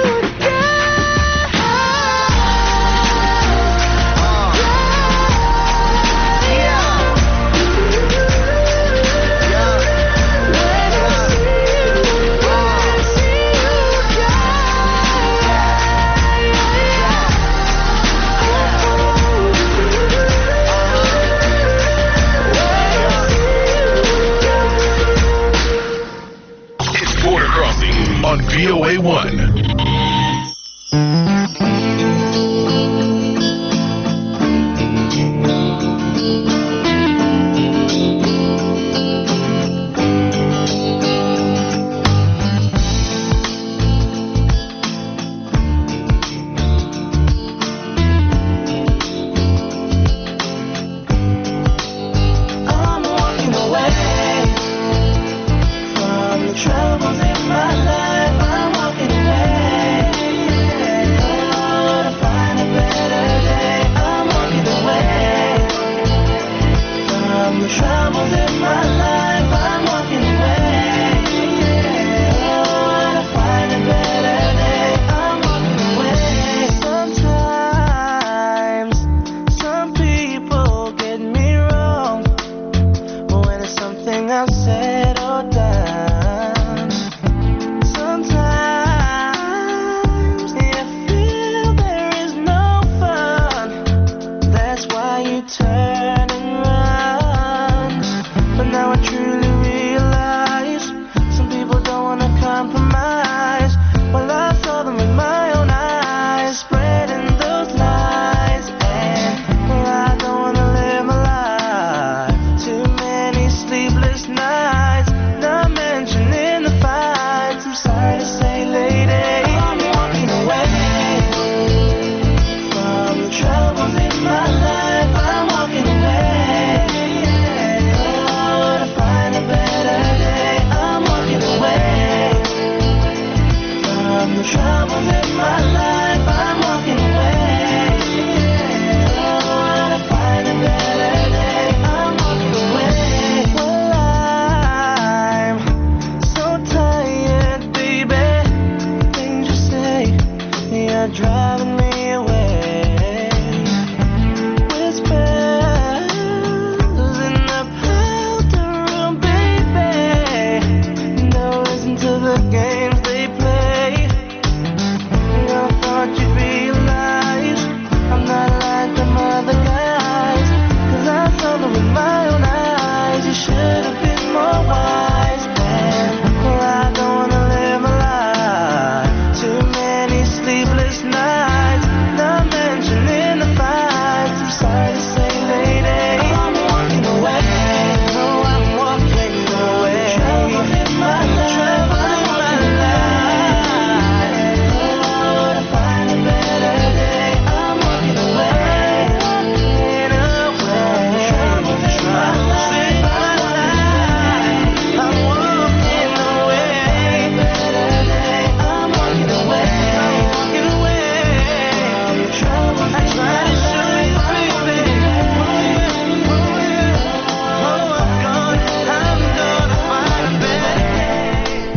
on VOA1. I'm walking away from the troubles in my life. I'm walking away.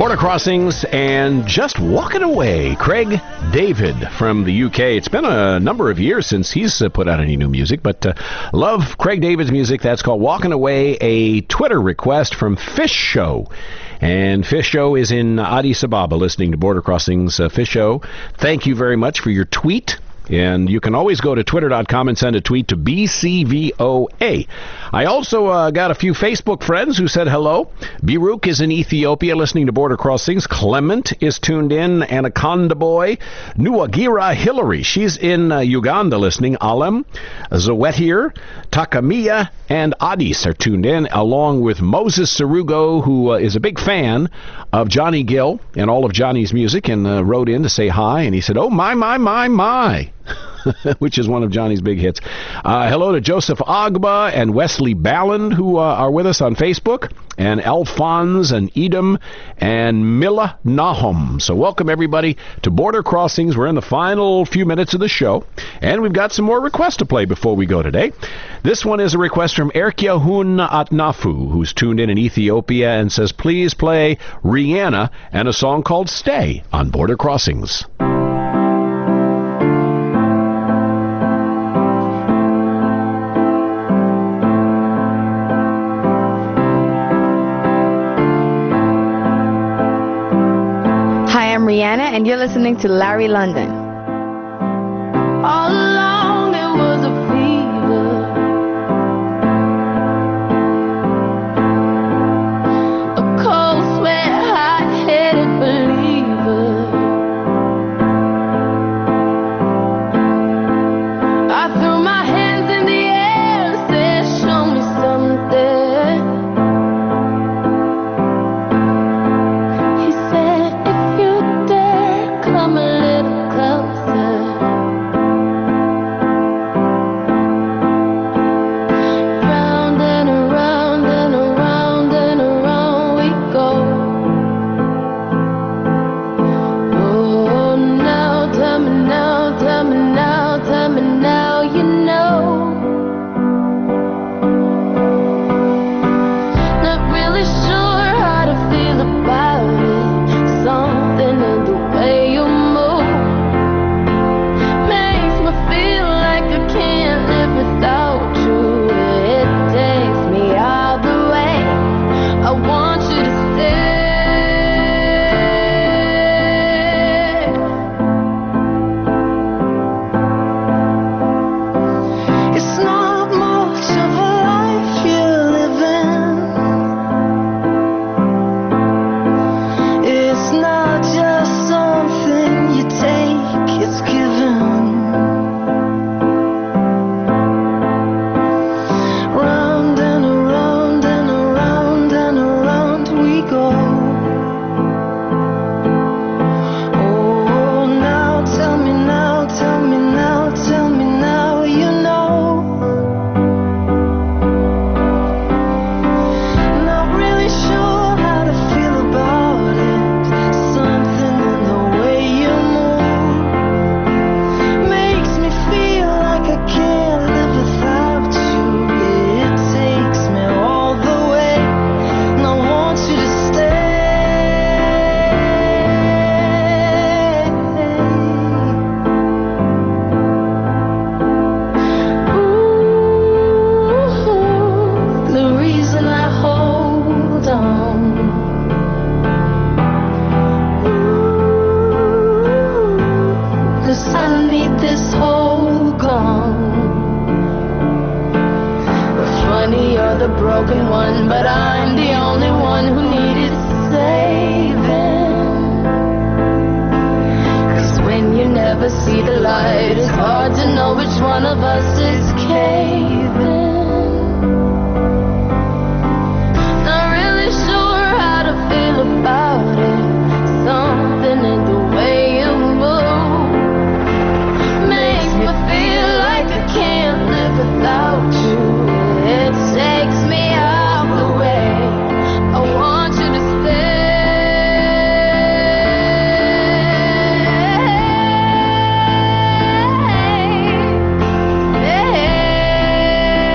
Border Crossings and Just Walking Away. Craig David from the UK. It's been a number of years since he's put out any new music, but love Craig David's music. That's called Walking Away, a Twitter request from Fish Show. And Fish Show is in Addis Ababa listening to Border Crossings. Fish Show, thank you very much for your tweet. And you can always go to twitter.com and send a tweet to BCVOA. I also got a few Facebook friends who said hello. Biruk is in Ethiopia listening to Border Crossings. Clement is tuned in. Anaconda Boy. Nuagira Hillary, she's in Uganda listening. Alem, Zoetir, Takamiya, and Addis are tuned in, along with Moses Sarugo, who is a big fan of Johnny Gill and all of Johnny's music, and wrote in to say hi. And he said, oh, my. Which is one of Johnny's big hits. Hello to Joseph Agba and Wesley Balland, who are with us on Facebook, and Alphonse and Edom and Mila Nahum. So welcome, everybody, to Border Crossings. We're in the final few minutes of the show, and we've got some more requests to play before we go today. This one is a request from Erkiahun Atnafu, who's tuned in Ethiopia, and says, please play Rihanna and a song called Stay on Border Crossings. I'm Rihanna, and you're listening to Larry London. All along there was a fever, a cold sweat, hot-headed believer. I threw my hands in the air and said, show me something. He said, if you dare, come a little closer. Round and around and around and around we go. Oh, now, tell me now, tell me now, tell me now, you know. Not really sure how to feel about it. Something in the way you move makes me feel like I can't live without you. It takes me all the way. I want you to stay. It's not much of a life you're living. It's not just something you take, it's given. Round and around and around and around we go. Oh, now tell me now, tell me now, tell me now, you know. Not really sure how to feel about it. Something in the way you move makes me feel like I can't live without you. It takes me all the way, and I want you to stay. Ooh, the reason I hold on. Cause I need this whole gone. Funny, you're the broken one, but I'm the only one who needed saving. Cause when you never see the light, it's hard to know which one of us is caving. Not really sure how to feel about it. Something in the way you move makes me feel like I can't live without you. It takes me all the way. I want you to stay.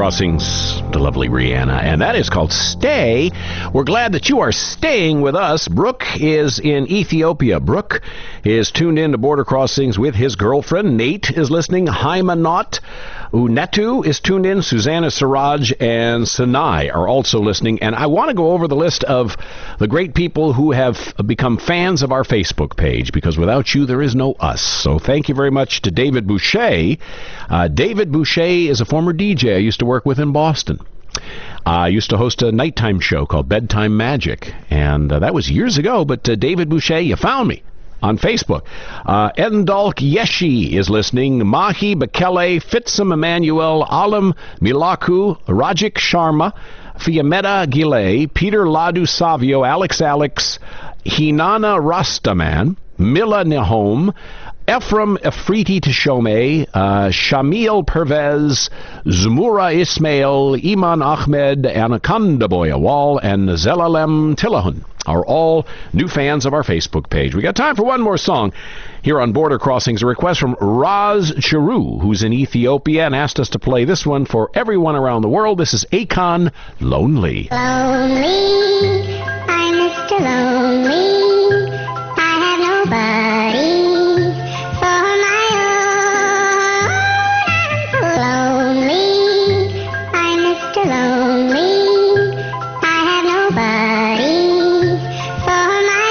Crossings, the lovely Rihanna, and that is called Stay. We're glad that you are staying with us. Brooke is in Ethiopia. Brooke is tuned in to Border Crossings with his girlfriend. Nate is listening. Haimanot Unetu is tuned in. Susanna Siraj and Sinai are also listening. And I want to go over the list of the great people who have become fans of our Facebook page, because without you, there is no us. So thank you very much to David Boucher. David Boucher is a former DJ I used to work with in Boston. I used to host a nighttime show called Bedtime Magic, and that was years ago, but David Boucher, you found me on Facebook. Endalk Yeshi is listening. Mahi Bekele, Fitzum Emmanuel, Alam Milaku, Rajik Sharma, Fiametta Gile, Peter Ladu Savio, Alex, Hinana Rastaman, Mila Nahom, Ephraim Efriti Teshome, Shamil Pervez, Zumura Ismail, Iman Ahmed, Anaconda Boyawal, and Zelalem Tillahun are all new fans of our Facebook page. We got time for one more song here on Border Crossings. A request from Raz Chiru, who's in Ethiopia, and asked us to play this one for everyone around the world. This is Akon, Lonely. Lonely, I'm Mr. Lonely. I have nobody for my own. I'm so lonely, I'm Mr. Lonely. I have nobody for my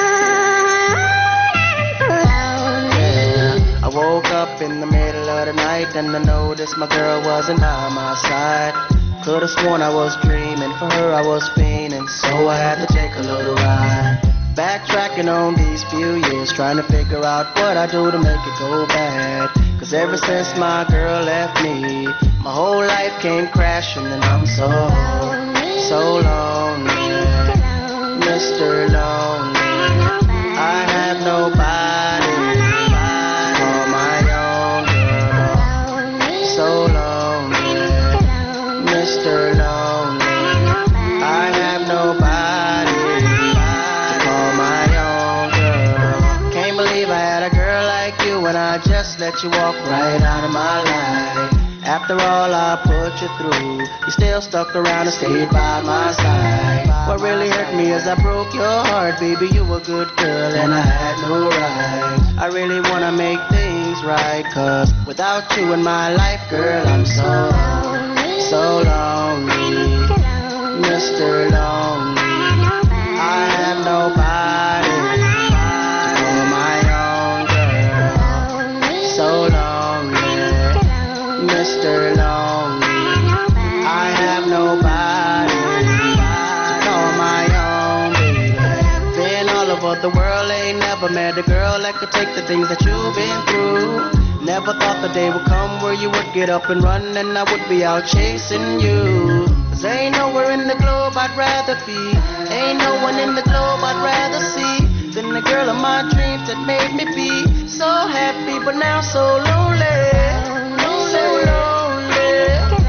own. I'm so lonely. I woke up in the middle of the night and I noticed my girl wasn't by my side. Could've sworn I was dreaming, for her I was fiending, so I had to take a little ride. Backtracking on these few years, trying to figure out what I do to make it go bad. Cause ever since my girl left me, my whole life came crashing and I'm so lonely, Mr. Lonely. I have nobody for my own girl. So lonely, Mr. Lonely. I have nobody to call my own girl. Can't believe I had a girl like you and I just let you walk right out of my life. After all I put you through, you still stuck around and stayed by my side. What really hurt me is I broke your heart, baby. You were a good girl and I had no right. I really wanna make things right, cause without you in my life, girl, I'm so lonely, Mr. Lonely. I have nobody for my own girl. So lonely, Mr. Lonely. I have nobody to call my own baby. Been all over the world, ain't never met a girl that could take the things that you've been through. Never thought the day would come where you would get up and run and I would be out chasing you. Cause ain't nowhere in the globe I'd rather be, ain't no one in the globe I'd rather see than the girl of my dreams that made me be so happy but now so lonely. So lonely,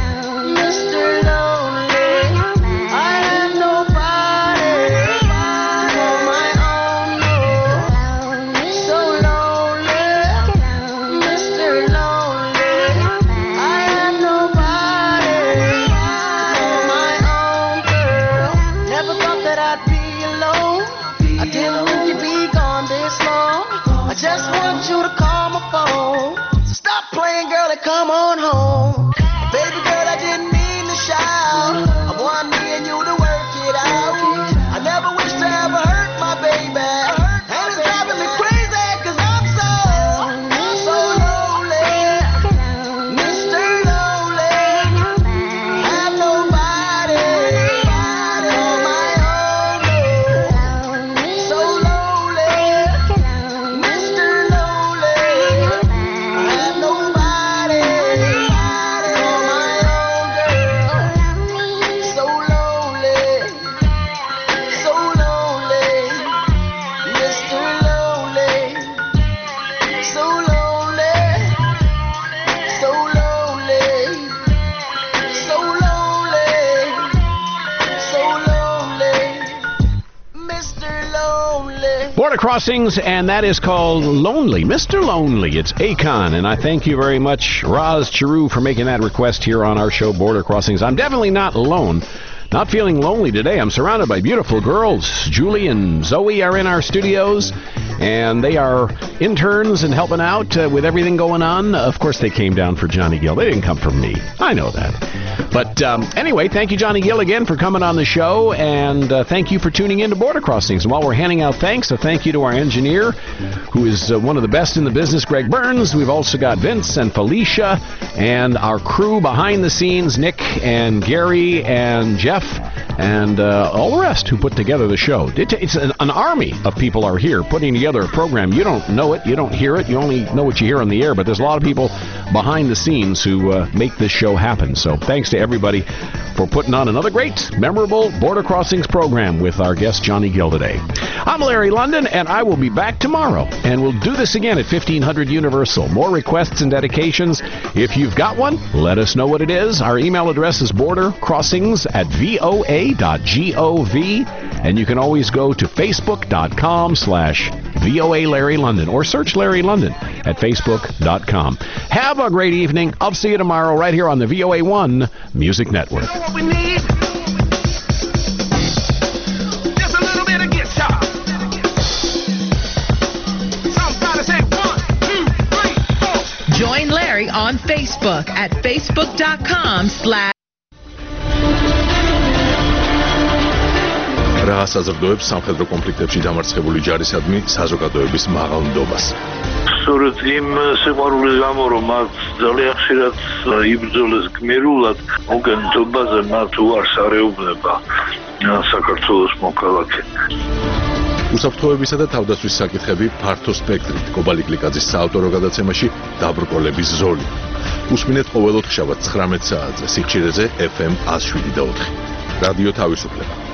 Mr. Lonely. I have nobody for my own, no. So lonely, Mr. Lonely. I have nobody for my own girl. Never thought that I'd be alone. I didn't think you'd be gone this long. I just want you to call my phone. So stop playing, girl, and come on home. Baby girl, I didn't mean to shout. I want me and you to work it out. I never wish to ever hurt my baby. And it's driving me crazy cause I'm so lonely, Mr. Lonely. Have nobody for my own, no. So lonely, Mr. Lonely. I have nobody for my own girl. So lonely, so lonely, Mr. Lonely. So lonely, so lonely, so lonely, so lonely, Mr. Lonely. Border Crossings, and that is called Lonely. Mr. Lonely. It's Akon, and I thank you very much, Roz Chiru, for making that request here on our show, Border Crossings. I'm definitely not alone. Not feeling lonely today. I'm surrounded by beautiful girls. Julie and Zoe are in our studios, and they are interns and helping out with everything going on. Of course, they came down for Johnny Gill. They didn't come for me. I know that. But anyway, thank you, Johnny Gill, again for coming on the show, and thank you for tuning in to Border Crossings. And while we're handing out thanks, a thank you to our engineer, who is one of the best in the business, Greg Burns. We've also got Vince and Felicia, and our crew behind the scenes, Nick and Gary and Jeff, and all the rest who put together the show. It's an army of people are here putting together a program. You don't know it, you don't hear it, you only know what you hear on the air, but there's a lot of people behind the scenes who make this show happen. So thanks to everybody for putting on another great, memorable Border Crossings program with our guest Johnny Gill today. I'm Larry London, and I will be back tomorrow, and we'll do this again at 1500 Universal. More requests and dedications. If you've got one, let us know what it is. Our email address is bordercrossings@voa.gov, and you can always go to facebook.com/VOA Larry London, or search Larry London at facebook.com. Have a great evening. I'll see you tomorrow right here on the VOA1 Music Network. What we need, just a little bit of guitar. Somebody say 1, 2, 3, 4. Join Larry on Facebook at facebook.com/ რა საზრდოებს სამხედრო კონფლიქტებში დამარცხებული ჯარისადმი საზოგადოების მაღალ ნდობას. სწორედ იმ სიყვარულის გამო, რომ მათ ძალიან ხშირად იბრძოლეს გმირულად, მოგენთობაზე მათ უარს არეუბნება საქართველოს მოქალაქე. უსაფრთხოებისა და თავდაცვის საკითხები ფართო სპექტრით. კობალი კლიკაძის საავტორო გადაცემაში დაბრკოლების ზოლი. უსმინეთ ყოველ ოთხშაბათს 19 საათზე სიხშირეზე FM 107.4. რადიო თავისუფლება.